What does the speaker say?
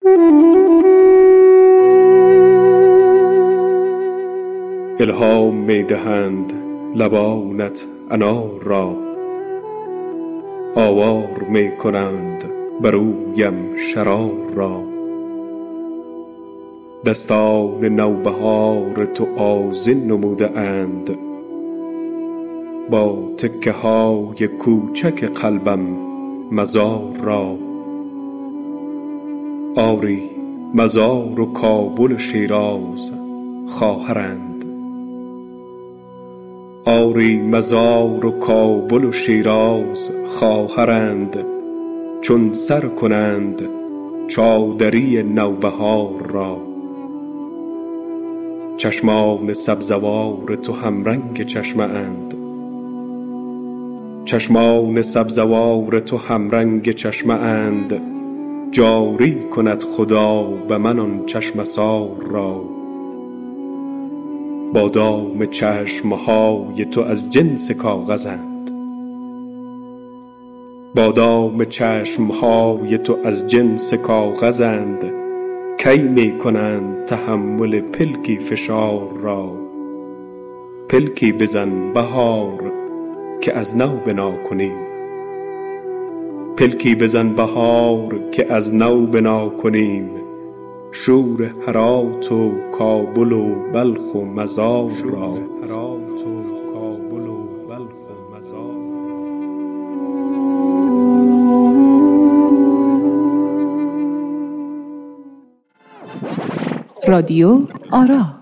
الهام می دهند لبانت انار را، آوار می کنند بر رویم شرار را. دستان نوبهار تو آذین نموده اند، با تکه های کوچک قلبم مزار را. آری مزار و کابل و شیراز خواهرند، آری مزار و کابل و شیراز خواهرند. چون سر کنند چادری نوبهار را، چشمان سبزوار تو همرنگ چشمه اند، چشمان سبزوار تو همرنگ چشمه اند. جاری کند خدا به من آن چشمه سار را. بادام چشمهای تو از جنس کاغذند، بادام چشمهای تو از جنس کاغذند. کی می کنند تحمل پلکی فشار را. پلکی بزن بهار که از نو بنا کنیم، پلکی بزن بهار که از نو بنا کنیم. شور هرات و کابل و بلخ و مزار را. رادیو آرا.